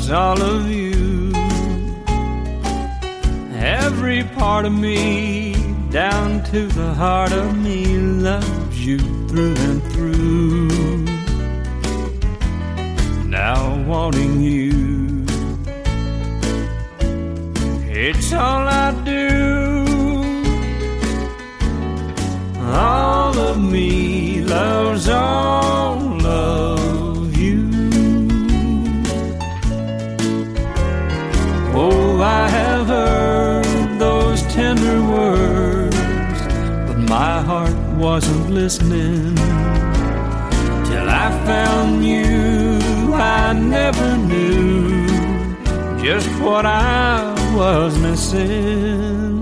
loves all of you. Every part of me, down to the heart of me, loves you through and through. Now wanting you, it's all I do. All of me loves all of you. Oh, I have heard those tender words, but my heart wasn't listening. Till I found you, I never knew just what I was missing.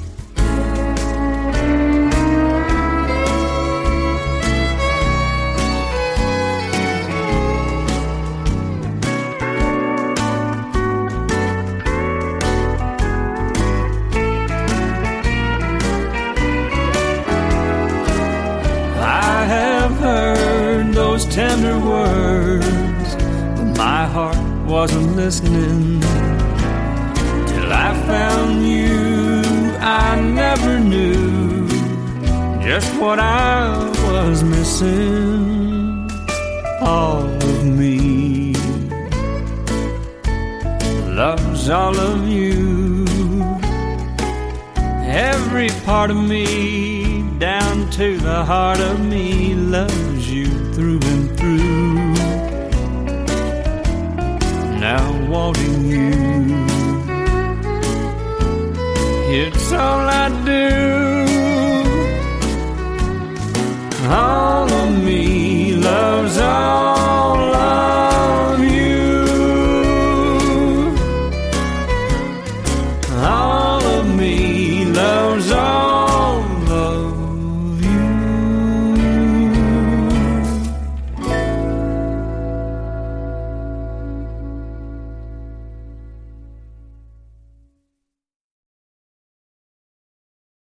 I have heard those tender words, but my heart wasn't listening. Till I found you, I never knew just what I was missing. All of me loves all of you. Every part of me, down to the heart of me, loves you through and through. Now wanting you, it's all I do.